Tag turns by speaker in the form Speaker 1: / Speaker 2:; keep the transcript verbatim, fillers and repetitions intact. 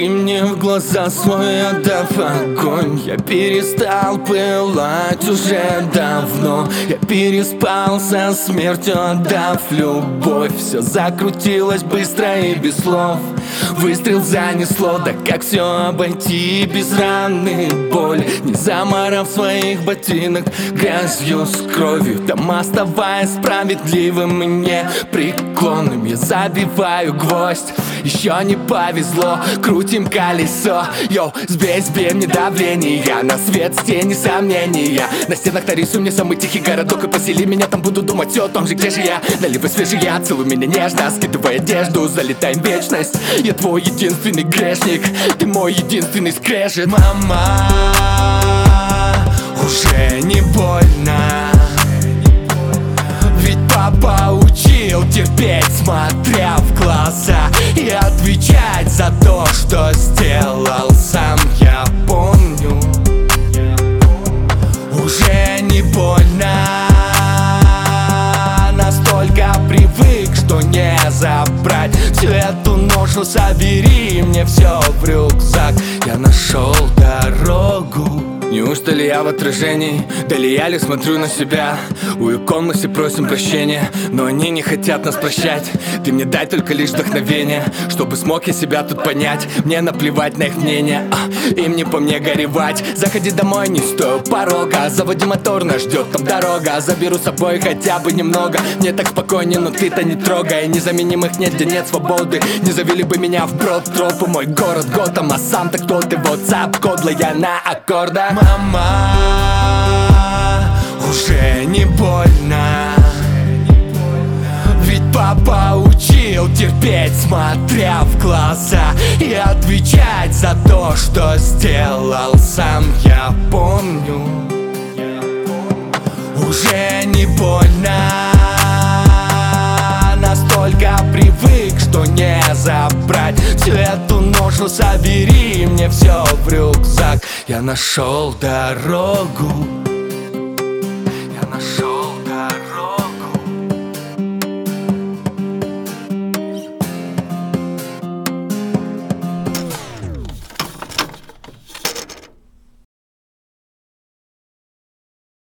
Speaker 1: Посмотри мне в глаза свой, отдав огонь. Я перестал пылать уже давно. Я переспал со смертью, отдав любовь. Все закрутилось быстро и без слов. Выстрел занесло, да как все обойти без раны, боли, не заморав своих ботинок грязью с кровью. Там оставаясь справедливым и непреклонным, я забиваю гвоздь. Еще не повезло, крутим колесо. Йоу, сбей, сбей мне давление. На свет с тени сомнения. На стенах нарисуй мне самый тихий городок и посели меня там, буду думать все о том же, где же я. Наливай свежий яд, целуй меня нежно, скидывай одежду, залетай в вечность. Я твой единственный грешник, ты мой единственный скрежет. Мама, уже не больно, ведь папа учил терпеть, смотря в глаза, и отвечать за то, что сделал сам. Я помню, уже не больно, настолько привык, что не забрать всю эту ношу. Собери мне все в рюкзак. Я нашел дорогу. Неужто ли я в отражении? Да ли я ли смотрю на себя? У икон все просим прощения, но они не хотят нас прощать. Ты мне дай только лишь вдохновение, чтобы смог я себя тут понять. Мне наплевать на их мнение, а, им не по мне горевать. Заходи домой, не стою порога, заводи мотор, нас ждет там дорога. Заберу с собой хотя бы немного, мне так спокойнее, но ты-то не трогай. Незаменимых нет, где нет свободы. Не завели бы меня в брод тропы, мой город Готэм. А сам-то кто ты? WhatsApp кодла на аккордах. Мама, уже не больно, ведь папа учил терпеть, смотря в глаза, и отвечать за то, что сделал сам. Я помню, уже не больно, настолько привык, что не забрать всю эту ношу. Собери мне все в рюкзак. Я нашел дорогу. Я нашел